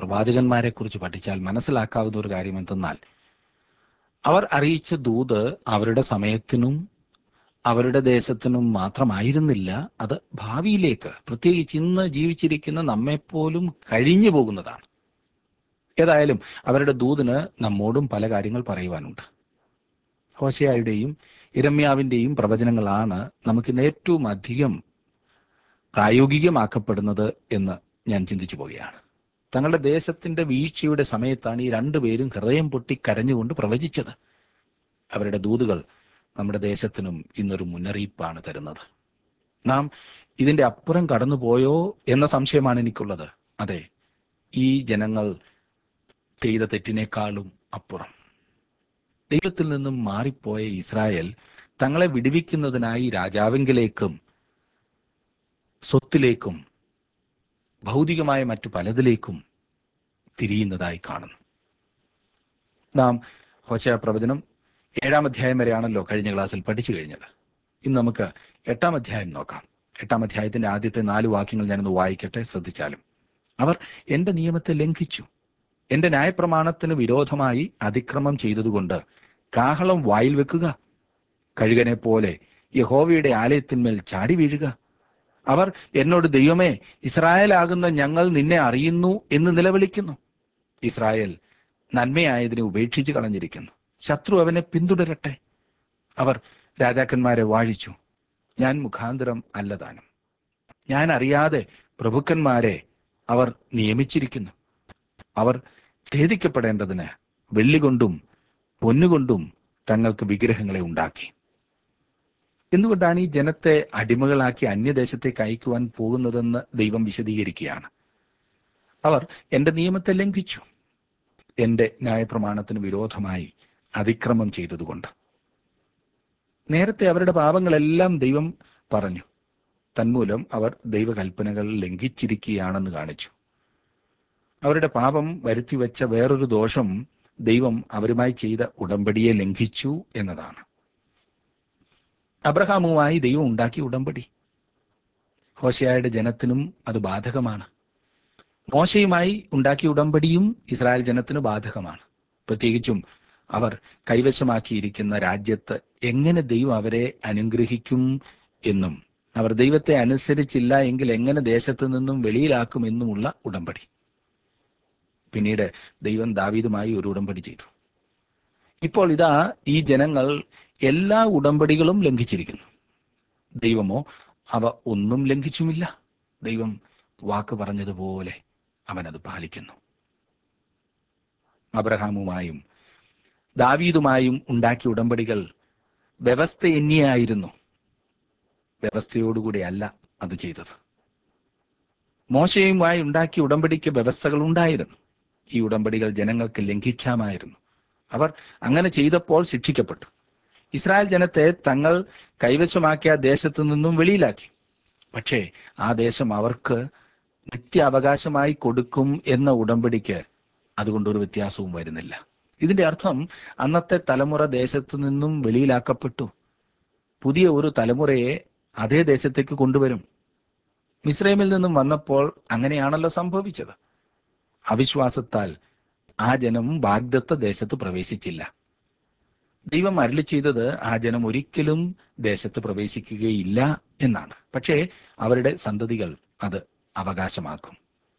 പ്രവാചകന്മാരെ കുറിച്ച് പഠിച്ചാൽ മനസ്സിലാക്കാവുന്ന ഒരു കാര്യം എന്തെന്നാൽ, അവർ അറിയിച്ച ദൂത് അവരുടെ സമയത്തിനും അവരുടെ ദേശത്തിനും മാത്രമായിരുന്നില്ല, അത് ഭാവിയിലേക്ക്, പ്രത്യേകിച്ച് ഇന്ന് ജീവിച്ചിരിക്കുന്ന നമ്മെപ്പോലും കഴിഞ്ഞു പോകുന്നതാണ്. ഏതായാലും അവരുടെ ദൂതിന് നമ്മോടും പല കാര്യങ്ങൾ പറയുവാനുണ്ട്. ഹോശേയയുടെയും യിരെമ്യാവിന്റെയും പ്രവചനങ്ങളാണ് നമുക്കിന്ന് ഏറ്റവും അധികം പ്രായോഗികമാക്കപ്പെടുന്നത് എന്ന് ഞാൻ ചിന്തിച്ചു പോവുകയാണ്. തങ്ങളുടെ ദേശത്തിന്റെ വീഴ്ചയുടെ സമയത്താണ് ഈ രണ്ടുപേരും ഹൃദയം പൊട്ടി കരഞ്ഞുകൊണ്ട് പ്രവചിച്ചത്. അവരുടെ ദൂതുകൾ നമ്മുടെ ദേശത്തിനും ഇന്നൊരു മുന്നറിയിപ്പാണ് തരുന്നത്. നാം ഇതിന്റെ അപ്പുറം കടന്നുപോയോ എന്ന സംശയമാണ് എനിക്കുള്ളത്. അതെ, ഈ ജനങ്ങൾ ചെയ്ത തെറ്റിനേക്കാളും അപ്പുറം. ദൈവത്തിൽ നിന്നും മാറിപ്പോയ ഇസ്രായേൽ തങ്ങളെ വിടുവിക്കുന്നതിനായി രാജാവിങ്കിലേക്കും സ്വത്തിലേക്കും ഭൗതികമായ മറ്റു പലതിലേക്കും തിരിയുന്നതായി കാണുന്നു. നാം ഹോശേയ പ്രവചനം 7-ാം അധ്യായം വരെയാണല്ലോ കഴിഞ്ഞ ക്ലാസ്സിൽ പഠിച്ചു കഴിഞ്ഞത്. ഇന്ന് നമുക്ക് 8-ാം അധ്യായം നോക്കാം. 8-ാം അധ്യായത്തിന്റെ ആദ്യത്തെ 4 വാക്യങ്ങൾ ഞാനൊന്ന് വായിക്കട്ടെ, ശ്രദ്ധിച്ചാലും. അവർ എന്റെ നിയമത്തെ ലംഘിച്ചു, എന്റെ ന്യായപ്രമാണത്തിന് വിരോധമായി അതിക്രമം ചെയ്തതുകൊണ്ട് കാഹളം വായിൽ വെക്കുക, കഴുകനെ പോലെ യഹോവയുടെ ആലയത്തിന്മേൽ ചാടി വീഴുക. അവർ എന്നോട്, ദൈവമേ, ഇസ്രായേലാകുന്ന ഞങ്ങൾ നിന്നെ അറിയുന്നു എന്ന് നിലവിളിക്കുന്നു. ഇസ്രായേൽ നന്മയായതിനെ ഉപേക്ഷിച്ച് കളഞ്ഞിരിക്കുന്നു, ശത്രു അവനെ പിന്തുടരട്ടെ. അവർ രാജാക്കന്മാരെ വാഴിച്ചു, ഞാൻ മുഖാന്തരം അല്ലതാനും. ഞാൻ അറിയാതെ പ്രഭുക്കന്മാരെ അവർ നിയമിച്ചിരിക്കുന്നു. അവർ ഛേദിക്കപ്പെടേണ്ടതിന് വെള്ളികൊണ്ടും പൊന്നുകൊണ്ടും തങ്ങൾക്ക് വിഗ്രഹങ്ങളെ ഉണ്ടാക്കി. എന്തുകൊണ്ടാണ് ഈ ജനത്തെ അടിമകളാക്കി അന്യദേശത്തേക്ക് അയക്കുവാൻ പോകുന്നതെന്ന് ദൈവം വിശദീകരിക്കുകയാണ്. അവർ എന്റെ നിയമത്തെ ലംഘിച്ചു, എന്റെ ന്യായപ്രമാണത്തിന് വിരോധമായി അതിക്രമം ചെയ്തതുകൊണ്ട്. നേരത്തെ അവരുടെ പാപങ്ങളെല്ലാം ദൈവം പറഞ്ഞു, തന്മൂലം അവർ ദൈവകൽപ്പനകൾ ലംഘിച്ചിരിക്കുകയാണെന്ന് കാണിച്ചു. അവരുടെ പാപം വരുത്തിവെച്ച വേറൊരു ദോഷം ദൈവം അവരുമായി ചെയ്ത ഉടമ്പടിയെ ലംഘിച്ചു എന്നതാണ്. അബ്രഹാമുമായി ദൈവം ഉണ്ടാക്കിയ ഉടമ്പടി ഹോശേയയുടെ ജനത്തിനും അത് ബാധകമാണ്. മോശയുമായി ഉണ്ടാക്കിയ ഉടമ്പടിയും ഇസ്രായേൽ ജനത്തിന് ബാധകമാണ്. പ്രത്യേകിച്ചും അവർ കൈവശമാക്കിയിരിക്കുന്ന രാജ്യത്ത് എങ്ങനെ ദൈവം അവരെ അനുഗ്രഹിക്കും എന്നും അവർ ദൈവത്തെ അനുസരിച്ചില്ല എങ്കിൽ എങ്ങനെ ദേശത്തു നിന്നും വെളിയിലാക്കുമെന്നുമുള്ള ഉടമ്പടി. പിന്നീട് ദൈവം ദാവീദുമായി ഒരു ഉടമ്പടി ചെയ്തു. ഇപ്പോൾ ഇതാ ഈ ജനങ്ങൾ എല്ലാ ഉടമ്പടികളും ലംഘിച്ചിരിക്കുന്നു. ദൈവമോ അവ ഒന്നും ലംഘിച്ചുമില്ല. ദൈവം വാക്ക് പറഞ്ഞതുപോലെ അവൻ അത് പാലിക്കുന്നു. അബ്രഹാമുമായും ദാവീദുമായും ഉണ്ടാക്കിയ ഉടമ്പടികൾ വ്യവസ്ഥയെന്നിയായിരുന്നു. വ്യവസ്ഥയോടുകൂടി അല്ല അത് ചെയ്തത്. മോശയുമായി ഉണ്ടാക്കിയ ഉടമ്പടിക്ക് വ്യവസ്ഥകൾ ഉണ്ടായിരുന്നു. ഈ ഉടമ്പടികൾ ജനങ്ങൾക്ക് ലംഘിക്കാമായിരുന്നു. അവർ അങ്ങനെ ചെയ്തപ്പോൾ ശിക്ഷിക്കപ്പെട്ടു. ഇസ്രായേൽ ജനത്തെ തങ്ങൾ കൈവശമാക്കിയ ദേശത്തു നിന്നും വെളിയിലാക്കി. പക്ഷേ ആ ദേശം അവർക്ക് നിത്യാവകാശമായി കൊടുക്കും എന്ന ഉടമ്പടിക്ക് അതുകൊണ്ടൊരു വ്യത്യാസവും വരുന്നില്ല. ഇതിന്റെ അർത്ഥം അന്നത്തെ തലമുറ ദേശത്തു നിന്നും വെളിയിലാക്കപ്പെട്ടു. പുതിയ ഒരു തലമുറയെ അതേ ദേശത്തേക്ക് കൊണ്ടുവരും. മിസ്രൈമിൽ നിന്നും വന്നപ്പോൾ അങ്ങനെയാണല്ലോ സംഭവിച്ചത്. അവിശ്വാസത്താൽ ആ ജനം വാഗ്ദത്ത ദേശത്ത് പ്രവേശിച്ചില്ല. ദൈവം അരുളി ചെയ്തത് ആ ജനം ഒരിക്കലും ദേശത്ത് പ്രവേശിക്കുകയില്ല എന്നാണ്. പക്ഷേ അവരുടെ സന്തതികൾ അത് അവകാശമാക്കും.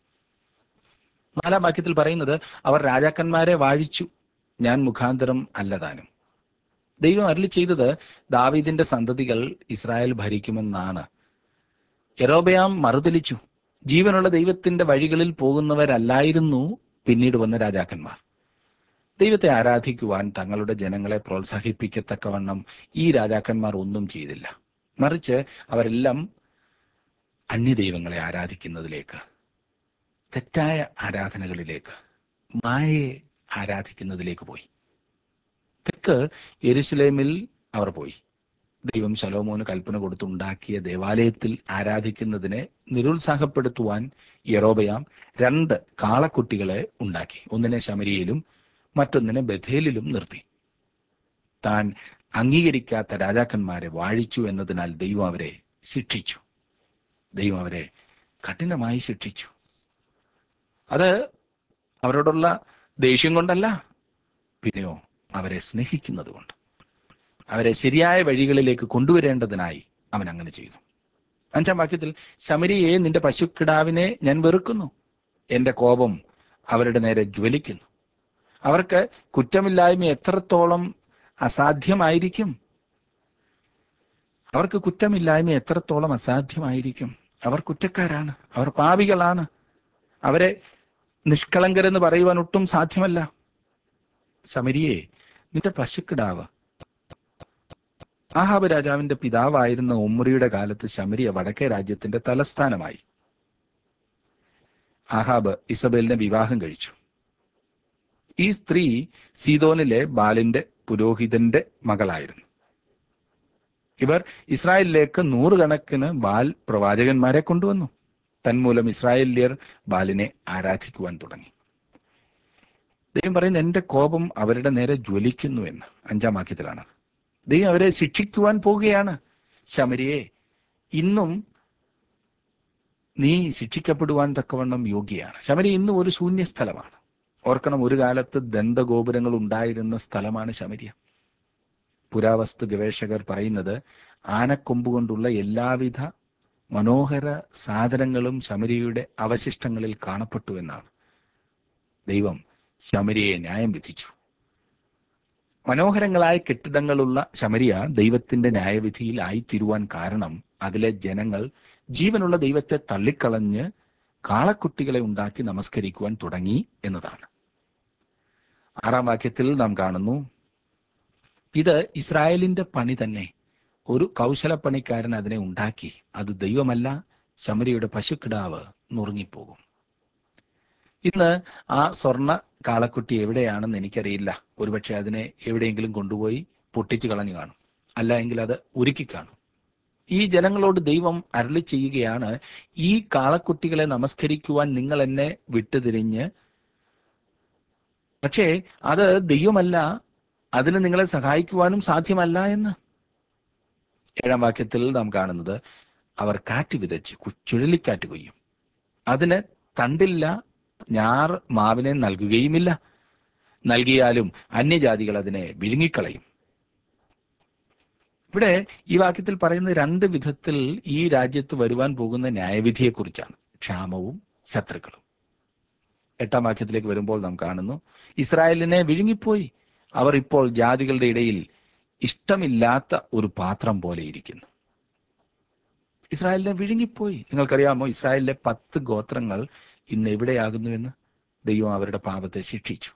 4-ാം വാക്യത്തിൽ പറയുന്നത്, അവർ രാജാക്കന്മാരെ വാഴിച്ചു, ഞാൻ മുഖാന്തരം അല്ലതാനും. ദൈവം അരുളി ചെയ്തത് ദാവീദിന്റെ സന്തതികൾ ഇസ്രായേൽ ഭരിക്കുമെന്നാണ്. യെരോബെയാം മറുതലിച്ചു. ജീവനുള്ള ദൈവത്തിന്റെ വഴികളിൽ പോകുന്നവരല്ലായിരുന്നു പിന്നീട് വന്ന രാജാക്കന്മാർ. ദൈവത്തെ ആരാധിക്കുവാൻ തങ്ങളുടെ ജനങ്ങളെ പ്രോത്സാഹിപ്പിക്കത്തക്കവണ്ണം ഈ രാജാക്കന്മാർ ഒന്നും ചെയ്തില്ല. മറിച്ച് അവരെല്ലാം അന്യദൈവങ്ങളെ ആരാധിക്കുന്നതിലേക്ക്, തെറ്റായ ആരാധനകളിലേക്ക്, മായയെ ആരാധിക്കുന്നതിലേക്ക് പോയി. തെക്ക് യെരുശലേമിൽ അവർ പോയി. ദൈവം ശലോമോന് കൽപ്പന കൊടുത്തുണ്ടാക്കിയ ദേവാലയത്തിൽ ആരാധിക്കുന്നതിനെ നിരുത്സാഹപ്പെടുത്തുവാൻ യെരോബെയാം 2 കാളക്കുട്ടികളെ ഉണ്ടാക്കി. ഒന്നിനെ ശമരിയിലും മറ്റൊന്നിനെ ബഥേലിലും നിർത്തി. താൻ അംഗീകരിക്കാത്ത രാജാക്കന്മാരെ വാഴിച്ചു എന്നതിനാൽ ദൈവം അവരെ ശിക്ഷിച്ചു. ദൈവം അവരെ കഠിനമായി ശിക്ഷിച്ചു. അത് അവരോടുള്ള ദേഷ്യം കൊണ്ടല്ല, പിന്നെയോ അവരെ സ്നേഹിക്കുന്നത് കൊണ്ട്, അവരെ ശരിയായ വഴികളിലേക്ക് കൊണ്ടുവരേണ്ടതിനായി അവൻ അങ്ങനെ ചെയ്തു. 5-ാം വാക്യത്തിൽ, ശമരിയെ, നിന്റെ പശുക്കിടാവിനെ ഞാൻ വെറുക്കുന്നു, എന്റെ കോപം അവരുടെ നേരെ ജ്വലിക്കുന്നു. അവർക്ക് കുറ്റമില്ലായ്മ എത്രത്തോളം അസാധ്യമായിരിക്കും, അവർക്ക് കുറ്റമില്ലായ്മ എത്രത്തോളം അസാധ്യമായിരിക്കും. അവർ കുറ്റക്കാരാണ്, അവർ പാപികളാണ്. അവരെ നിഷ്കളങ്കരെന്ന് പറയുവാൻ ഒട്ടും സാധ്യമല്ല. ശമരിയെ, നിന്റെ പശുക്കിടാവ്. ആഹാബ് രാജാവിന്റെ പിതാവായിരുന്ന ഒമ്രിയുടെ കാലത്ത് ശമരിയ വടക്കേ രാജ്യത്തിന്റെ തലസ്ഥാനമായി. ആഹാബ് ഇസബേലിനെ വിവാഹം കഴിച്ചു. ഈ സ്ത്രീ സീദോനിലെ ബാലിന്റെ പുരോഹിതന്റെ മകളായിരുന്നു. ഇവർ ഇസ്രായേലിലേക്ക് 100 കണക്കിന് ബാൽ പ്രവാചകന്മാരെ കൊണ്ടുവന്നു. തന്മൂലം ഇസ്രായേല്യർ ബാലിനെ ആരാധിക്കുവാൻ തുടങ്ങി. ദൈവം പറയുന്നത്, എന്റെ കോപം അവരുടെ നേരെ ജ്വലിക്കുന്നു എന്ന് 5-ാം വാക്യത്തിലാണ്. ദൈവം അവരെ ശിക്ഷിക്കുവാൻ പോവുകയാണ്. ശമരിയെ, ഇന്നും നീ ശിക്ഷിക്കപ്പെടുവാൻ തക്കവണ്ണം യോഗ്യയാണ്. ശമരി ഇന്നും ഒരു ശൂന്യ സ്ഥലമാണ്. ഓർക്കണം, ഒരു കാലത്ത് ദന്തഗോപുരങ്ങൾ ഉണ്ടായിരുന്ന സ്ഥലമാണ് ശമരിയ. പുരാവസ്തു ഗവേഷകർ പറയുന്നത്, ആനക്കൊമ്പ് കൊണ്ടുള്ള എല്ലാവിധ മനോഹര സാധനങ്ങളും ശമരിയയുടെ അവശിഷ്ടങ്ങളിൽ കാണപ്പെട്ടു എന്നാണ്. ദൈവം ശമരിയെ ന്യായം വിധിച്ചു. മനോഹരങ്ങളായ കെട്ടിടങ്ങളുള്ള ശമരിയ ദൈവത്തിന്റെ ന്യായവിധിയിൽ ആയിത്തീരുവാൻ കാരണം അതിലെ ജനങ്ങൾ ജീവനുള്ള ദൈവത്തെ തള്ളിക്കളഞ്ഞ് കാളക്കുട്ടികളെ ഉണ്ടാക്കി നമസ്കരിക്കുവാൻ തുടങ്ങി എന്നതാണ്. 6-ാം വാക്യത്തിൽ നാം കാണുന്നു, ഇത് ഇസ്രായേലിന്റെ പണി തന്നെ, ഒരു കൗശലപ്പണിക്കാരൻ അതിനെ ഉണ്ടാക്കി, അത് ദൈവമല്ല, ശമരിയുടെ പശുക്കിടാവ് നുറുങ്ങിപ്പോകും. ഇന്ന് ആ സ്വർണ്ണ കാളക്കുട്ടി എവിടെയാണെന്ന് എനിക്കറിയില്ല. ഒരുപക്ഷെ അതിനെ എവിടെയെങ്കിലും കൊണ്ടുപോയി പൊട്ടിച്ചു കളഞ്ഞു കാണും, അല്ല എങ്കിൽ അത് ഉരുക്കി കാണും. ഈ ജനങ്ങളോട് ദൈവം അരുളി ചെയ്യുകയാണ്, ഈ കാളക്കുട്ടികളെ നമസ്കരിക്കുവാൻ നിങ്ങൾ എന്നെ വിട്ടുതിരിഞ്ഞ്, പക്ഷേ അത് ദൈവമല്ല, അതിന് നിങ്ങളെ സഹായിക്കുവാനും സാധ്യമല്ല എന്ന്. 7-ാം വാക്യത്തിൽ നാം കാണുന്നത്, അവർ കാറ്റ് വിതച്ച് ചുഴലിക്കാറ്റ് കൊയ്യും, അതിന് തണ്ടില്ല, ഞാർ മാവിനെ നൽകുകയുമില്ല, നൽകിയാലും അന്യജാതികൾ അതിനെ വിഴുങ്ങിക്കളയും. ഇവിടെ ഈ വാക്യത്തിൽ പറയുന്ന 2 വിധത്തിൽ ഈ രാജ്യത്ത് വരുവാൻ പോകുന്ന ന്യായവിധിയെക്കുറിച്ചാണ്, ക്ഷാമവും ശത്രുക്കളും. 8-ാം വാക്യത്തിലേക്ക് വരുമ്പോൾ നാം കാണുന്നു, ഇസ്രായേലിനെ വിഴുങ്ങിപ്പോയി, അവർ ഇപ്പോൾ ജാതികളുടെ ഇടയിൽ ഇഷ്ടമില്ലാത്ത ഒരു പാത്രം പോലെ ഇരിക്കുന്നു. ഇസ്രായേലിനെ വിഴുങ്ങിപ്പോയി. നിങ്ങൾക്കറിയാമോ, ഇസ്രായേലിലെ 10 ഗോത്രങ്ങൾ ഇന്ന് എവിടെയാകുന്നുവെന്ന്? ദൈവം അവരുടെ പാപത്തെ ശിക്ഷിച്ചു,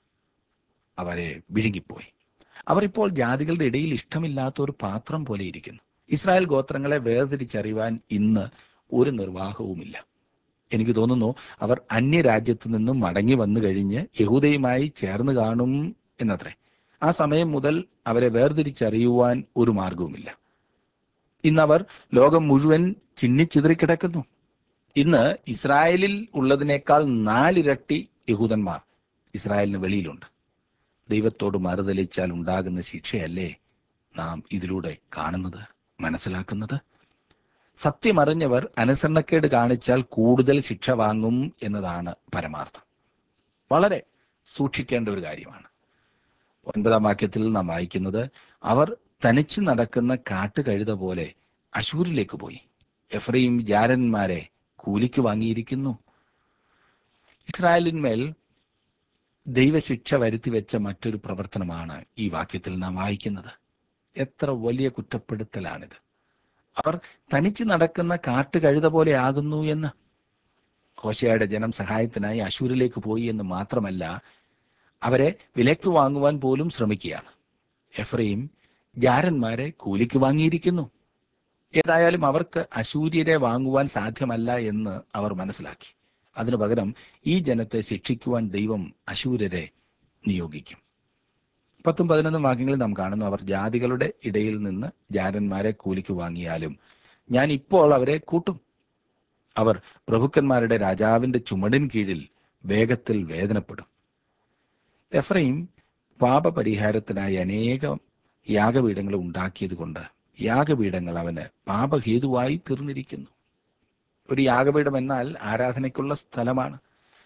അവരെ വിഴുങ്ങിപ്പോയി. അവർ ഇപ്പോൾ ജാതികളുടെ ഇടയിൽ ഇഷ്ടമില്ലാത്ത ഒരു പാത്രം പോലെ ഇരിക്കുന്നു. ഇസ്രായേൽ ഗോത്രങ്ങളെ വേർതിരിച്ചറിയുവാൻ ഇന്ന് ഒരു നിർവാഹവുമില്ല. എനിക്ക് തോന്നുന്നു അവർ അന്യരാജ്യത്തു നിന്നും മടങ്ങി വന്നു കഴിഞ്ഞ് യഹൂദയുമായി ചേർന്ന് കാണും എന്നത്രേ. ആ സമയം മുതൽ അവരെ വേർതിരിച്ചറിയുവാൻ ഒരു മാർഗവുമില്ല. ഇന്നവർ ലോകം മുഴുവൻ ചിന്നിച്ചിതറിക്കിടക്കുന്നു. ഇന്ന് ഇസ്രായേലിൽ ഉള്ളതിനേക്കാൾ 4 ഇരട്ടി യഹൂദന്മാർ ഇസ്രായേലിന് വെളിയിലുണ്ട്. ദൈവത്തോട് മറുതലിച്ചാൽ ഉണ്ടാകുന്ന ശിക്ഷയല്ലേ നാം ഇതിലൂടെ കാണുന്നത്, മനസ്സിലാക്കുന്നത്? സത്യമറിഞ്ഞവർ അനുസരണക്കേട് കാണിച്ചാൽ കൂടുതൽ ശിക്ഷ വാങ്ങും എന്നതാണ് പരമാർത്ഥം. വളരെ സൂക്ഷിക്കേണ്ട ഒരു കാര്യമാണ്. 9-ാം വാക്യത്തിൽ നാം വായിക്കുന്നത്, അവർ തനിച്ചു നടക്കുന്ന കാട്ടുകഴുത പോലെ അശൂരിലേക്ക് പോയി, എഫ്രയീം ജാരന്മാരെ കൂലിക്ക് വാങ്ങിയിരിക്കുന്നു. ഇസ്രായേലിന്മേൽ ദൈവശിക്ഷ വരുത്തി വെച്ച മറ്റൊരു പ്രവർത്തനമാണ് ഈ വാക്യത്തിൽ നാം വായിക്കുന്നത്. എത്ര വലിയ കുറ്റപ്പെടുത്തലാണിത്! അവർ തനിച്ച് നടക്കുന്ന കാട്ടുകഴുത പോലെ ആകുന്നു എന്ന്. ഹോശേയയുടെ ജനം സഹായത്തിനായി അശൂരിലേക്ക് പോയി എന്ന് മാത്രമല്ല, അവരെ വിലയ്ക്ക് വാങ്ങുവാൻ പോലും ശ്രമിക്കുകയാണ്. എഫ്രയീം ജാരന്മാരെ കൂലിക്ക് വാങ്ങിയിരിക്കുന്നു. ഏതായാലും അവർക്ക് അശൂര്യരെ വാങ്ങുവാൻ സാധ്യമല്ല എന്ന് അവർ മനസ്സിലാക്കി. അതിനു പകരം ഈ ജനത്തെ ശിക്ഷിക്കുവാൻ ദൈവം അശൂര്യരെ നിയോഗിക്കും. 10-11 വാക്യങ്ങളിൽ നാം കാണുന്നു, അവർ ജാതികളുടെ ഇടയിൽ നിന്ന് ജാരന്മാരെ കൂലിക്ക് വാങ്ങിയാലും ഞാൻ ഇപ്പോൾ അവരെ കൂട്ടും. അവർ പ്രഭുക്കന്മാരുടെ രാജാവിന്റെ ചുമടിൻ കീഴിൽ വേഗത്തിൽ വേദനപ്പെടും. എഫ്രയീം പാപപരിഹാരത്തിനായി അനേകം യാഗപീഠങ്ങൾ ഉണ്ടാക്കിയത് കൊണ്ട് യാഗപീഠങ്ങൾ അവന് പാപഹേതുവായി തീർന്നിരിക്കുന്നു. ഒരു യാഗപീഠം എന്നാൽ ആരാധനയ്ക്കുള്ള സ്ഥലമാണ്.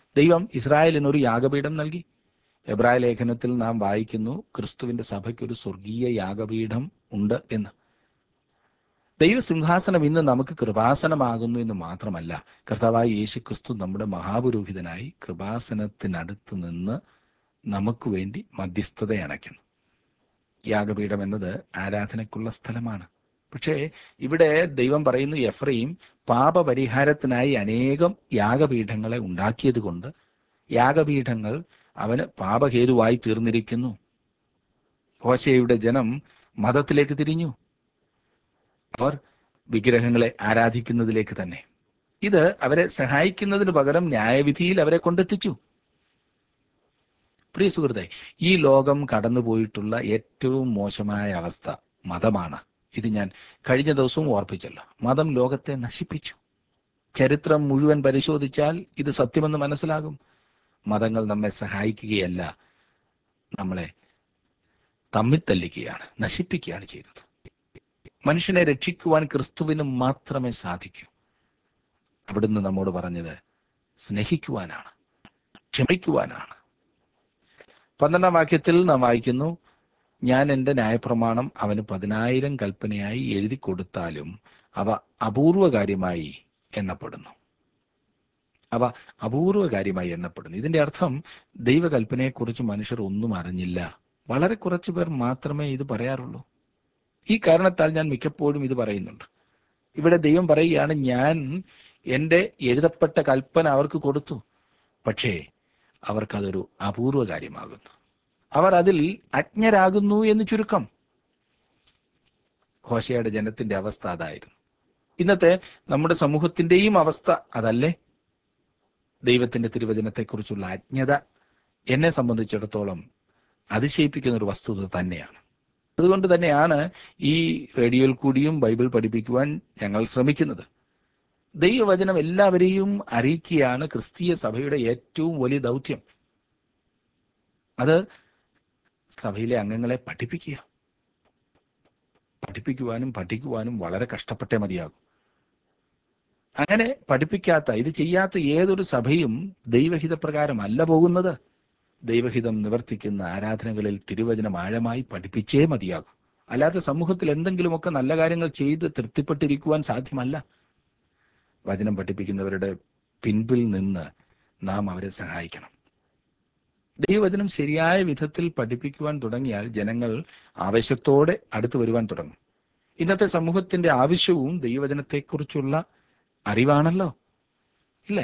ദൈവം ഇസ്രായേലിന് ഒരു യാഗപീഠം നൽകി. എബ്രായ ലേഖനത്തിൽ നാം വായിക്കുന്നു, ക്രിസ്തുവിന്റെ സഭയ്ക്ക് ഒരു സ്വർഗീയ യാഗപീഠം ഉണ്ട് എന്ന്. ദൈവസിംഹാസനം ഇന്ന് നമുക്ക് കൃപാസനമാകുന്നു എന്ന് മാത്രമല്ല, കർത്താവായ യേശു ക്രിസ്തു നമ്മുടെ മഹാപുരോഹിതനായി കൃപാസനത്തിനടുത്ത് നിന്ന് നമുക്ക് വേണ്ടി മധ്യസ്ഥത അണയ്ക്കുന്നു. യാഗപീഠം എന്നത് ആരാധനയ്ക്കുള്ള സ്ഥലമാണ്. പക്ഷേ ഇവിടെ ദൈവം പറയുന്നു, എഫ്രയീം പാപപരിഹാരത്തിനായി അനേകം യാഗപീഠങ്ങളെ ഉണ്ടാക്കിയത് കൊണ്ട് യാഗപീഠങ്ങൾ അവന് പാപഹേതുവായി തീർന്നിരിക്കുന്നു. ഹോശേയുടെ ജനം മതത്തിലേക്ക് തിരിഞ്ഞു. അവർ വിഗ്രഹങ്ങളെ ആരാധിക്കുന്നതിലേക്ക് തന്നെ. ഇത് അവരെ സഹായിക്കുന്നതിന് പകരം ന്യായവിധിയിൽ അവരെ കൊണ്ടെത്തിച്ചു. പ്രിയ സുഹൃത്തെ, ഈ ലോകം കടന്നുപോയിട്ടുള്ള ഏറ്റവും മോശമായ അവസ്ഥ മതമാണ്. ഇത് ഞാൻ കഴിഞ്ഞ ദിവസവും ഓർപ്പിച്ചല്ലോ. മതം ലോകത്തെ നശിപ്പിച്ചു. ചരിത്രം മുഴുവൻ പരിശോധിച്ചാൽ ഇത് സത്യമെന്ന് മനസ്സിലാകും. മതങ്ങൾ നമ്മെ സഹായിക്കുകയല്ല, നമ്മളെ തമ്മിത്തല്ലിക്കുകയാണ്, നശിപ്പിക്കുകയാണ് ചെയ്തത്. മനുഷ്യനെ രക്ഷിക്കുവാൻ ക്രിസ്തുവിന് മാത്രമേ സാധിക്കൂ. അവിടുന്ന് നമ്മോട് പറഞ്ഞത് സ്നേഹിക്കുവാനാണ്, ക്ഷമിക്കുവാനാണ്. 12-ാം വാക്യത്തിൽ നാം വായിക്കുന്നു, ഞാൻ എൻ്റെ ന്യായപ്രമാണം അവന് 10,000 കൽപ്പനയായി എഴുതി കൊടുത്താലും അവ അപൂർവകാര്യമായി എണ്ണപ്പെടുന്നു. അവ അപൂർവകാര്യമായി എണ്ണപ്പെടുന്നു. ഇതിന്റെ അർത്ഥം ദൈവകൽപ്പനയെക്കുറിച്ച് മനുഷ്യർ ഒന്നും അറിഞ്ഞില്ല. വളരെ കുറച്ചു പേർ മാത്രമേ ഇത് പറയാറുള്ളൂ. ഈ കാരണത്താൽ ഞാൻ മിക്കപ്പോഴും ഇത് പറയുന്നുണ്ട്. ഇവിടെ ദൈവം പറയുകയാണ്, ഞാൻ എൻ്റെ എഴുതപ്പെട്ട കൽപ്പന അവർക്ക് കൊടുത്തു, പക്ഷേ അവർക്കതൊരു അപൂർവ കാര്യമാകുന്നു. അവർ അതിൽ അജ്ഞരാകുന്നു എന്ന് ചുരുക്കം. ഹോശേയുടെ ജനത്തിന്റെ അവസ്ഥ അതായിരുന്നു. ഇന്നത്തെ നമ്മുടെ സമൂഹത്തിന്റെയും അവസ്ഥ അതല്ലേ? ദൈവത്തിന്റെ തിരുവചനത്തെക്കുറിച്ചുള്ള അജ്ഞത എന്നെ സംബന്ധിച്ചിടത്തോളം അതിശയിപ്പിക്കുന്ന ഒരു വസ്തുത തന്നെയാണ്. അതുകൊണ്ട് തന്നെയാണ് ഈ റേഡിയോയിൽ കൂടിയും ബൈബിൾ പഠിപ്പിക്കുവാൻ ഞങ്ങൾ ശ്രമിക്കുന്നത്. ദൈവവചനം എല്ലാവരെയും അറിയിക്കുകയാണ് ക്രിസ്തീയ സഭയുടെ ഏറ്റവും വലിയ ദൗത്യം. അത് സഭയിലെ അംഗങ്ങളെ പഠിപ്പിക്കുവാനും പഠിക്കുവാനും വളരെ കഷ്ടപ്പെട്ടേ മതിയാകും. അങ്ങനെ പഠിപ്പിക്കാത്ത, ഇത് ചെയ്യാത്ത ഏതൊരു സഭയും ദൈവഹിതപ്രകാരമല്ല പോകുന്നത്. ദൈവഹിതം നിവർത്തിക്കുന്ന ആരാധനകളിൽ തിരുവചനം ആഴമായി പഠിപ്പിച്ചേ മതിയാകും. അല്ലാതെ സമൂഹത്തിൽ എന്തെങ്കിലുമൊക്കെ നല്ല കാര്യങ്ങൾ ചെയ്ത് തൃപ്തിപ്പെട്ടിരിക്കുവാൻ സാധ്യമല്ല. വചനം പഠിപ്പിക്കുന്നവരുടെ പിൻപിൽ നിന്ന് നാം അവരെ സഹായിക്കണം. ദൈവവചനം ശരിയായ വിധത്തിൽ പഠിപ്പിക്കുവാൻ തുടങ്ങിയാൽ ജനങ്ങൾ ആവേശത്തോടെ അടുത്തു വരുവാൻ തുടങ്ങും. ഇന്നത്തെ സമൂഹത്തിന്റെ ആവശ്യവും ദൈവവചനത്തെക്കുറിച്ചുള്ള അറിവാണല്ലോ, ഇല്ലേ?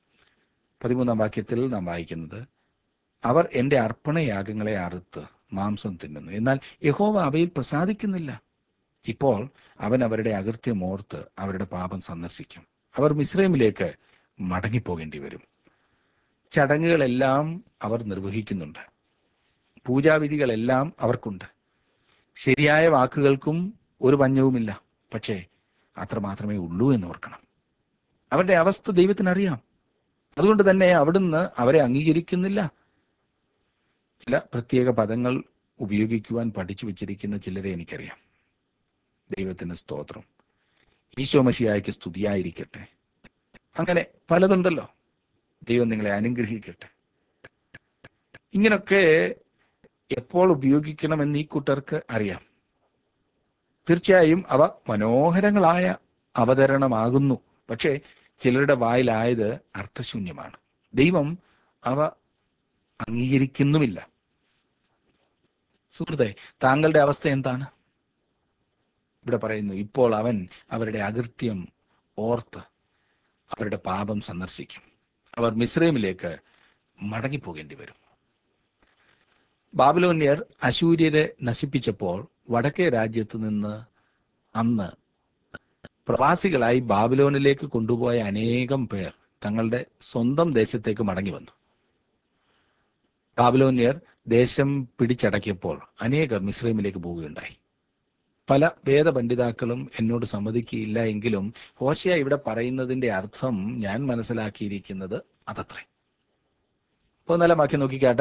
13-ാം വാക്യത്തിൽ നാം വായിക്കുന്നത്, അവർ എൻ്റെ അർപ്പണയാഗങ്ങളെ അറുത്ത് മാംസം തിന്നുന്നു, എന്നാൽ യഹോവ അവയിൽ പ്രസാദിക്കുന്നില്ല. ഇപ്പോൾ അവൻ അവരുടെ അകൃത്യം ഓർത്ത് അവരുടെ പാപം സന്ദർശിക്കും. അവർ മിസ്രൈമിലേക്ക് മടങ്ങിപ്പോകേണ്ടി വരും. ചടങ്ങുകളെല്ലാം അവർ നിർവഹിക്കുന്നുണ്ട്, പൂജാവിധികളെല്ലാം അവർക്കുണ്ട്, ശരിയായ വാക്കുകൾക്കും ഒരു പഞ്ഞവുമില്ല. പക്ഷേ അത്രമാത്രമേ ഉള്ളൂ എന്ന് ഓർക്കണം. അവരുടെ അവസ്ഥ ദൈവത്തിനറിയാം. അതുകൊണ്ട് തന്നെ അവിടുന്ന് അവരെ അംഗീകരിക്കുന്നില്ല. ചില പ്രത്യേക പദങ്ങൾ ഉപയോഗിക്കുവാൻ പഠിച്ചു വെച്ചിരിക്കുന്ന ചിലരെ എനിക്കറിയാം. ദൈവത്തിന് സ്തോത്രം, ഈശോ മശിഹായ്ക്ക് സ്തുതിയായിരിക്കട്ടെ, അങ്ങനെ പലതുണ്ടല്ലോ. ദൈവം നിങ്ങളെ അനുഗ്രഹിക്കട്ടെ. ഇങ്ങനൊക്കെ എപ്പോൾ ഉപയോഗിക്കണമെന്ന് ഈ കൂട്ടർക്ക് അറിയാം. തീർച്ചയായും അവ മനോഹരങ്ങളായ അവതരണമാകുന്നു. പക്ഷേ ചിലരുടെ വായിലായത് അർത്ഥശൂന്യമാണ്. ദൈവം അവ അംഗീകരിക്കുന്നുമില്ല. സുഹൃത്തെ, താങ്കളുടെ അവസ്ഥ എന്താണ്? ഇവിടെ പറയുന്നു, ഇപ്പോൾ അവൻ അവരുടെ അകൃത്യം ഓർത്ത് അവരുടെ പാപം സന്ദർശിക്കും. അവർ മിസ്രൈമിലേക്ക് മടങ്ങിപ്പോകേണ്ടി വരും. ബാബിലോന്യർ അശൂര്യരെ നശിപ്പിച്ചപ്പോൾ വടക്കേ രാജ്യത്ത് നിന്ന് അന്ന് പ്രവാസികളായി ബാബിലോണിലേക്ക് കൊണ്ടുപോയ അനേകം പേർ തങ്ങളുടെ സ്വന്തം ദേശത്തേക്ക് മടങ്ങി വന്നു. ബാബിലോന്യർ ദേശം പിടിച്ചടക്കിയപ്പോൾ അനേകർ മിസ്രൈമിലേക്ക് പോവുകയുണ്ടായി. പല വേദപണ്ഡിതാക്കളും എന്നോട് സമ്മതിക്കുകയില്ല എങ്കിലും ഹോശേയ ഇവിടെ പറയുന്നതിന്റെ അർത്ഥം ഞാൻ മനസ്സിലാക്കിയിരിക്കുന്നത് അതത്രേ. 14-ാം വാക്യം നോക്കിക്കാട്ടെ.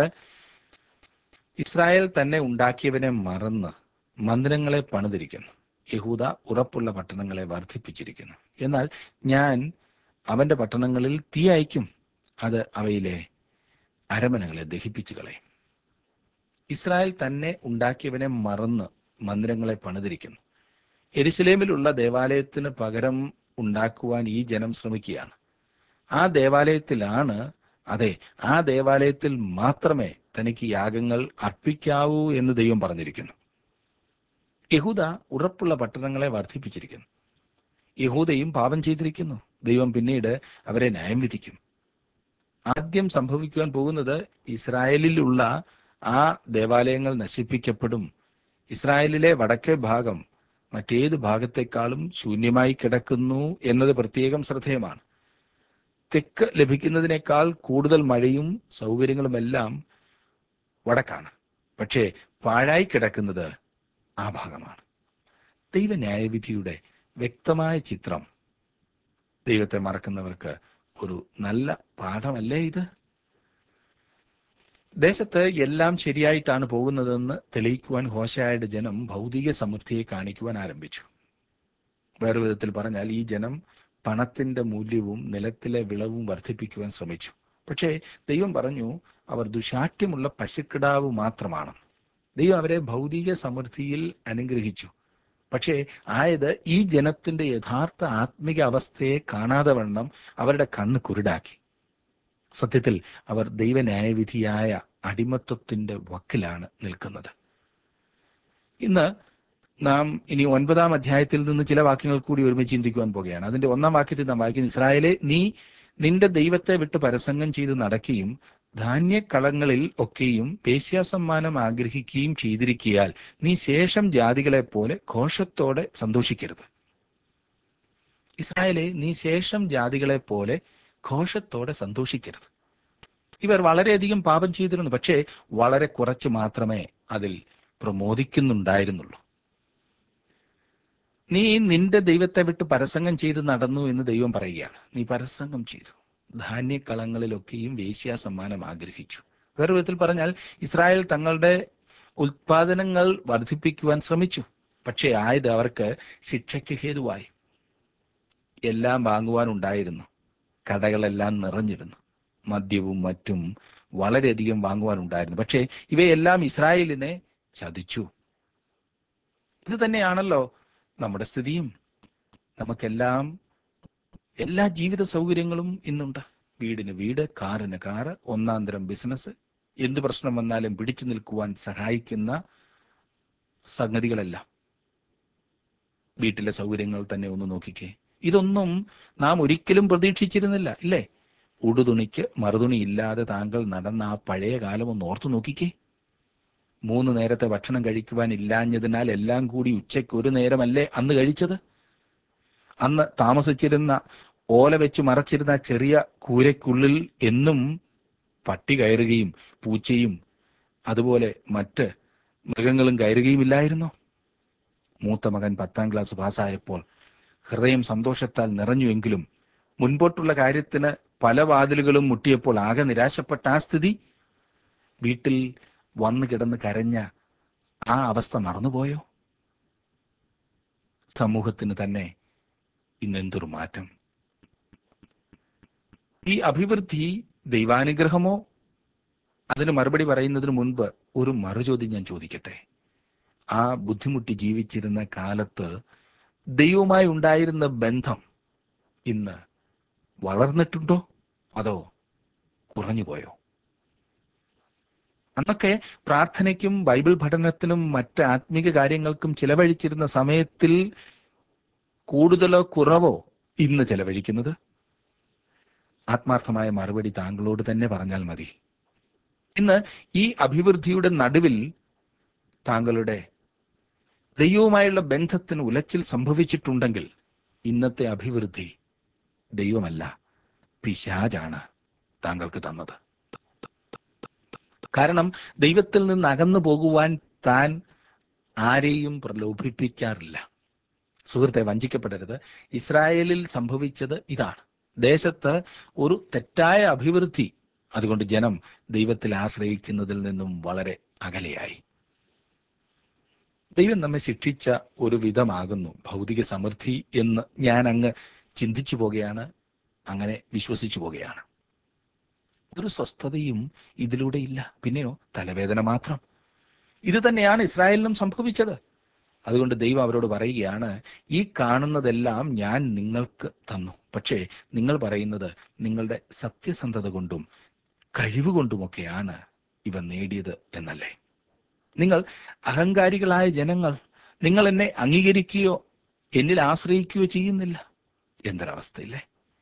ഇസ്രായേൽ തന്നെ ഉണ്ടാക്കിയവനെ മറന്ന് മന്ദിരങ്ങളെ പണിതിരിക്കുന്നു, യഹൂദ ഉറപ്പുള്ള പട്ടണങ്ങളെ വർദ്ധിപ്പിച്ചിരിക്കുന്നു. എന്നാൽ ഞാൻ അവന്റെ പട്ടണങ്ങളിൽ തീ അയക്കും, അത് അവയിലെ അരമനകളെ ദഹിപ്പിച്ചു കളയും. ഇസ്രായേൽ തന്നെ ഉണ്ടാക്കിയവനെ മറന്ന് മന്ദിരങ്ങളെ പണിതിരിക്കുന്നു. യെരുശലേമിലുള്ള ദേവാലയത്തിന് പകരം ഉണ്ടാക്കുവാൻ ഈ ജനം ശ്രമിക്കുകയാണ്. ആ ദേവാലയത്തിലാണ്, അതെ, ആ ദേവാലയത്തിൽ മാത്രമേ തനിക്ക് യാഗങ്ങൾ അർപ്പിക്കാവൂ എന്ന് ദൈവം പറഞ്ഞിരിക്കുന്നു. യഹൂദ ഉറപ്പുള്ള പട്ടണങ്ങളെ വർദ്ധിപ്പിച്ചിരിക്കുന്നു. യഹൂദയും പാപം ചെയ്തിരിക്കുന്നു. ദൈവം പിന്നീട് അവരെ ന്യായം വിധിക്കും. ആദ്യം സംഭവിക്കുവാൻ പോകുന്നത് ഇസ്രായേലിലുള്ള ആ ദേവാലയങ്ങൾ നശിപ്പിക്കപ്പെടും. ഇസ്രായേലിലെ വടക്കേ ഭാഗം മറ്റേത് ഭാഗത്തെക്കാളും ശൂന്യമായി കിടക്കുന്നു എന്നത് പ്രത്യേകം ശ്രദ്ധേയമാണ്. തെക്ക് ലഭിക്കുന്നതിനേക്കാൾ കൂടുതൽ മഴയും സൗകര്യങ്ങളുമെല്ലാം വടക്കാണ്. പക്ഷേ പാഴായി കിടക്കുന്നത് ആ ഭാഗമാണ്. ദൈവ ന്യായവിധിയുടെ വ്യക്തമായ ചിത്രം ദൈവത്തെ മറക്കുന്നവർക്ക് ഒരു നല്ല പാഠമല്ലേ ഇത്? ദേശത്ത് എല്ലാം ശരിയായിട്ടാണ് പോകുന്നതെന്ന് തെളിയിക്കുവാൻ ഹോശേയയുടെ ജനം ഭൗതിക സമൃദ്ധിയെ കാണിക്കുവാൻ ആരംഭിച്ചു. വേറെ വിധത്തിൽ പറഞ്ഞാൽ, ഈ ജനം പണത്തിന്റെ മൂല്യവും നിലത്തിലെ വിളവും വർദ്ധിപ്പിക്കുവാൻ ശ്രമിച്ചു. പക്ഷേ ദൈവം പറഞ്ഞു, അവർ ദുശാഠ്യമുള്ള പശുക്കിടാവ് മാത്രമാണ്. ദൈവം അവരെ ഭൗതിക സമൃദ്ധിയിൽ അനുഗ്രഹിച്ചു. പക്ഷേ ആയത് ഈ ജനത്തിന്റെ യഥാർത്ഥ ആത്മിക അവസ്ഥയെ കാണാതെ വണ്ണം അവരുടെ കണ്ണ് കുരുടാക്കി. സത്യത്തിൽ അവർ ദൈവന്യായവിധിയായ അടിമത്വത്തിന്റെ വക്കിലാണ് നിൽക്കുന്നത്. ഇന്ന് നാം ഇനി 9-ാം അധ്യായത്തിൽ നിന്ന് ചില വാക്യങ്ങൾ കൂടി ഒരുമിച്ച് ചിന്തിക്കുവാൻ പോകുകയാണ്. അതിന്റെ 1-ാം വാക്യത്തിൽ നാം വായിക്കുന്നു, ഇസ്രായേലെ, നീ നിന്റെ ദൈവത്തെ വിട്ട് പരസംഗം ചെയ്ത് നടക്കുകയും ധാന്യക്കളങ്ങളിൽ ഒക്കെയും വേശ്യാസമ്മാനം ആഗ്രഹിക്കുകയും ചെയ്തിരിക്കയാൽ നീ ശേഷം ജാതികളെ പോലെ ഘോഷത്തോടെ സന്തോഷിക്കരുത്. ഇസ്രായേലെ, നീ ശേഷം ജാതികളെ പോലെ ഘോഷത്തോടെ സന്തോഷിക്കരുത്. ഇവർ വളരെയധികം പാപം ചെയ്തിരുന്നു. പക്ഷേ വളരെ കുറച്ച് മാത്രമേ അതിൽ പ്രമോദിക്കുന്നുണ്ടായിരുന്നുള്ളൂ. നീ നിന്റെ ദൈവത്തെ വിട്ട് പരസംഗം ചെയ്ത് നടന്നു എന്ന് ദൈവം പറയുകയാണ്. നീ പരസംഗം ചെയ്തു, ധാന്യക്കളങ്ങളിലൊക്കെയും വേശ്യാസമ്മാനം ആഗ്രഹിച്ചു. വേറെ വിധത്തിൽ പറഞ്ഞാൽ, ഇസ്രായേൽ തങ്ങളുടെ ഉൽപാദനങ്ങൾ വർദ്ധിപ്പിക്കുവാൻ ശ്രമിച്ചു. പക്ഷേ ആയത് അവർക്ക് ശിക്ഷയ്ക്ക് ഹേതുവായി. എല്ലാം വാങ്ങുവാനുണ്ടായിരുന്നു. കടകളെല്ലാം നിറഞ്ഞിരുന്നു. മദ്യവും മറ്റും വളരെയധികം വാങ്ങുവാനുണ്ടായിരുന്നു. പക്ഷേ ഇവയെല്ലാം ഇസ്രായേലിനെ ചതിച്ചു. ഇത് തന്നെയാണല്ലോ നമ്മുടെ സ്ഥിതിയും. നമുക്കെല്ലാം എല്ലാ ജീവിത സൗകര്യങ്ങളും ഇന്നുണ്ട്. വീടിന് വീട്, കാറിന് കാറ്, ഒന്നാം തരം ബിസിനസ്, എന്ത് പ്രശ്നം വന്നാലും പിടിച്ചു നിൽക്കുവാൻ സഹായിക്കുന്ന സംഗതികളെല്ലാം. വീട്ടിലെ സൗകര്യങ്ങൾ തന്നെ ഒന്ന് നോക്കിക്കേ. ഇതൊന്നും നാം ഒരിക്കലും പ്രതീക്ഷിച്ചിരുന്നില്ല, ഇല്ലേ? ഉടുതുണിക്ക് മറുതുണി ഇല്ലാതെ താങ്കൾ നടന്ന ആ പഴയ കാലം ഒന്ന് ഓർത്തു നോക്കിക്കേ. 3 നേരത്തെ ഭക്ഷണം കഴിക്കുവാൻ ഇല്ലാഞ്ഞതിനാൽ എല്ലാം കൂടി ഉച്ചയ്ക്ക് ഒരു നേരമല്ലേ അന്ന് കഴിച്ചത്? അന്ന് താമസിച്ചിരുന്ന ഓല വെച്ച് മറച്ചിരുന്ന ചെറിയ കൂരയ്ക്കുള്ളിൽ എന്നും പട്ടി കയറുകയും പൂച്ചയും അതുപോലെ മറ്റ് മൃഗങ്ങളും കയറുകയും ഇല്ലായിരുന്നോ? മൂത്ത മകൻ 10-ാം ക്ലാസ് പാസ്സായപ്പോൾ ഹൃദയം സന്തോഷത്താൽ നിറഞ്ഞുവെങ്കിലും മുൻപോട്ടുള്ള കാര്യത്തിന് പല വാതിലുകളും മുട്ടിയപ്പോൾ ആകെ നിരാശപ്പെട്ട ആ സ്ഥിതി, വീട്ടിൽ വന്നു കിടന്ന് കരഞ്ഞ ആ അവസ്ഥ മറന്നുപോയോ? സമൂഹത്തിന് തന്നെ ഇന്നെന്തൊരു മാറ്റം! ഈ അഭിവൃദ്ധി ദൈവാനുഗ്രഹമോ? അതിന് മറുപടി പറയുന്നതിന് മുൻപ് ഒരു മറുചോദ്യം ഞാൻ ചോദിക്കട്ടെ. ആ ബുദ്ധിമുട്ടി ജീവിച്ചിരുന്ന കാലത്ത് ദൈവവുമായി ഉണ്ടായിരുന്ന ബന്ധം ഇന്ന് വളർന്നിട്ടുണ്ടോ, അതോ കുറഞ്ഞുപോയോ? അന്നൊക്കെ പ്രാർത്ഥനയ്ക്കും ബൈബിൾ പഠനത്തിനും മറ്റ് ആത്മീക കാര്യങ്ങൾക്കും ചിലവഴിച്ചിരുന്ന സമയത്തിൽ കൂടുതലോ കുറവോ ഇന്ന് ചെലവഴിക്കുന്നത്? ആത്മാർത്ഥമായ മറുപടി താങ്കളോട് തന്നെ പറഞ്ഞാൽ മതി. ഇന്ന് ഈ അഭിവൃദ്ധിയുടെ നടുവിൽ താങ്കളുടെ ദൈവവുമായുള്ള ബന്ധത്തിന് ഉലച്ചിൽ സംഭവിച്ചിട്ടുണ്ടെങ്കിൽ ഇന്നത്തെ അഭിവൃദ്ധി ദൈവമല്ല, പിശാചാണ് താങ്കൾക്ക് തന്നത്. കാരണം ദൈവത്തിൽ നിന്ന് അകന്നു പോകുവാൻ താൻ ആരെയും പ്രലോഭിപ്പിക്കാറില്ല. സുഹൃത്തെ, വഞ്ചിക്കപ്പെടരുത്. ഇസ്രായേലിൽ സംഭവിച്ചത് ഇതാണ്. ദേശത്ത് ഒരു തെറ്റായ അഭിവൃദ്ധി. അതുകൊണ്ട് ജനം ദൈവത്തിൽ ആശ്രയിക്കുന്നതിൽ നിന്നും വളരെ അകലെയായി. ദൈവം നമ്മെ ശിക്ഷിച്ച ഒരു വിധമാകുന്നു ഭൗതിക സമൃദ്ധി എന്ന് ഞാൻ അങ്ങ് ചിന്തിച്ചു പോകുകയാണ്, അങ്ങനെ വിശ്വസിച്ചു പോകുകയാണ്. ഒരു സ്വസ്ഥതയും ഇതിലൂടെ ഇല്ല. പിന്നെയോ തലവേദന മാത്രം. ഇത് തന്നെയാണ് ഇസ്രായേലിനും സംഭവിച്ചത്. അതുകൊണ്ട് ദൈവം അവരോട് പറയുകയാണ്, ഈ കാണുന്നതെല്ലാം ഞാൻ നിങ്ങൾക്ക് തന്നു, പക്ഷേ നിങ്ങൾ പറയുന്നത് നിങ്ങളുടെ സത്യസന്ധത കൊണ്ടും കഴിവുകൊണ്ടുമൊക്കെയാണ് ഇവ നേടിയത് എന്നല്ലേ. നിങ്ങൾ അഹങ്കാരികളായ ജനങ്ങൾ, നിങ്ങൾ എന്നെ അംഗീകരിക്കുകയോ എന്നിൽ ആശ്രയിക്കുകയോ ചെയ്യുന്നില്ല. എന്തൊരവസ്ഥയില്ലേ.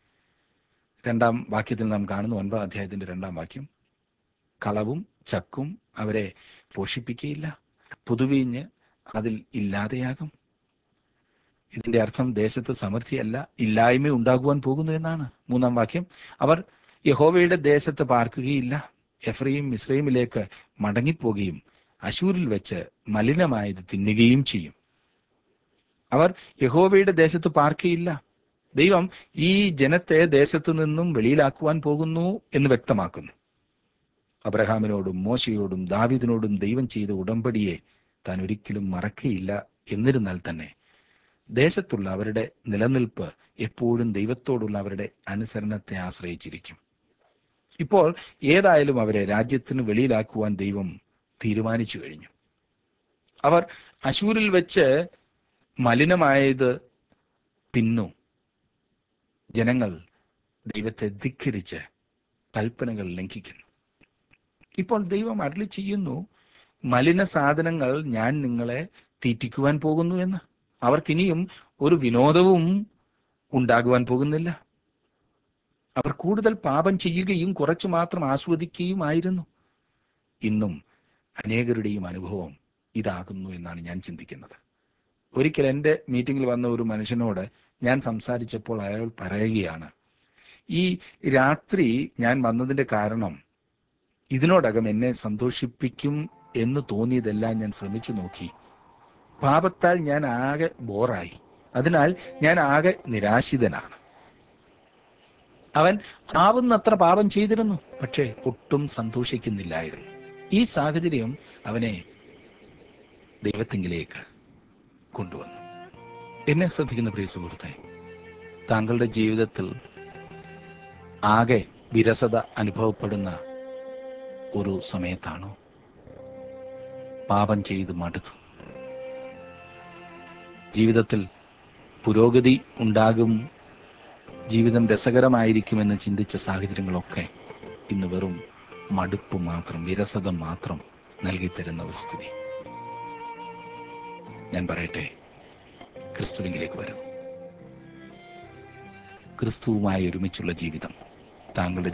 രണ്ടാം വാക്യത്തിൽ നാം കാണുന്നു, 9-ാം അധ്യായത്തിന്റെ 2-ാം വാക്യം, കളവും ചക്കും അവരെ പോഷിപ്പിക്കുകയില്ല, പുതുവീഞ്ഞ് അതിൽ ഇല്ലാതെയാകും. ഇതിന്റെ അർത്ഥം ദേശത്ത് സമൃദ്ധിയല്ല, ഇല്ലായ്മ ഉണ്ടാകുവാൻ പോകുന്നു എന്നാണ്. 3-ാം വാക്യം, അവർ യഹോവയുടെ ദേശത്ത് പാർക്കുകയില്ല, എഫ്രയീം മിസ്രയീമിലേക്ക് മടങ്ങിപ്പോകുകയും അശൂരിൽ വെച്ച് മലിനമായത് തിന്നുകയും ചെയ്യും. അവർ യഹോവയുടെ ദേശത്ത് പാർക്കുകയില്ല. ദൈവം ഈ ജനത്തെ ദേശത്തു നിന്നും വെളിയിലാക്കുവാൻ പോകുന്നു എന്ന് വ്യക്തമാക്കുന്നു. അബ്രഹാമിനോടും മോശയോടും ദാവീദിനോടും ദൈവം ചെയ്ത ഉടമ്പടിയെ താൻ ഒരിക്കലും മറക്കുകയില്ല. എന്നിരുന്നാൽ തന്നെ ദേശത്തുള്ള അവരുടെ നിലനിൽപ്പ് എപ്പോഴും ദൈവത്തോടുള്ള അവരുടെ അനുസരണത്തെ ആശ്രയിച്ചിരിക്കും. ഇപ്പോൾ ഏതായാലും അവരെ രാജ്യത്തിന് വെളിയിലാക്കുവാൻ ദൈവം തീരുമാനിച്ചു കഴിഞ്ഞു. അവർ അശൂരിൽ വെച്ച് മലിനമായത് തിന്നു. ജനങ്ങൾ ദൈവത്തെ ധിക്കരിച്ച് കൽപ്പനകൾ ലംഘിക്കുന്നു. ഇപ്പോൾ ദൈവം അരുളി ചെയ്യുന്നു, മലിന സാധനങ്ങൾ ഞാൻ നിങ്ങളെ തീറ്റിക്കുവാൻ പോകുന്നു എന്ന്. അവർക്കിനിയും ഒരു വിനോദവും ഉണ്ടാകുവാൻ പോകുന്നില്ല. അവർ കൂടുതൽ പാപം ചെയ്യുകയും കുറച്ചു മാത്രം ആസ്വദിക്കുകയുമായിരുന്നു. ഇന്നും അനേകരുടെയും അനുഭവം ഇതാകുന്നു എന്നാണ് ഞാൻ ചിന്തിക്കുന്നത്. ഒരിക്കൽ എൻ്റെ മീറ്റിംഗിൽ വന്ന ഒരു മനുഷ്യനോട് ഞാൻ സംസാരിച്ചപ്പോൾ അയാൾ പറയുകയാണ്, ഈ രാത്രി ഞാൻ വന്നതിൻ്റെ കാരണം ഇതിനോടകം എന്നെ സന്തോഷിപ്പിക്കും എന്ന് തോന്നിയതെല്ലാം ഞാൻ ശ്രമിച്ചു നോക്കി. പാപത്താൽ ഞാൻ ആകെ ബോറായി. അതിനാൽ ഞാൻ ആകെ നിരാശിതനാണ്. അവൻ ആവുന്നത്ര പാപം ചെയ്തിരുന്നു, പക്ഷേ ഒട്ടും സന്തോഷിക്കുന്നില്ലായിരുന്നു. ഈ സാഹചര്യം അവനെ ദൈവത്തിങ്കിലേക്ക് കൊണ്ടുവന്നു. എന്നെ ശ്രദ്ധിക്കുന്ന പ്രിയ സുഹൃത്തെ, താങ്കളുടെ ജീവിതത്തിൽ ആകെ വിരസത അനുഭവപ്പെടുന്ന ഒരു സമയത്താണോ? പാപം ചെയ്ത് മടുത്തു. ജീവിതത്തിൽ പുരോഗതി ഉണ്ടാകും, ജീവിതം രസകരമായിരിക്കുമെന്ന് ചിന്തിച്ച സാഹചര്യങ്ങളൊക്കെ ഇന്ന് വെറും മടുപ്പ് മാത്രം, വിരസത മാത്രം നൽകിത്തരുന്ന ഒരു സ്ഥിതി. ഞാൻ പറയട്ടെ, ക്രിസ്തുവിലേക്ക് വരൂ. ക്രിസ്തുവുമായി ഒരുമിച്ചുള്ള ജീവിതം താങ്കളുടെ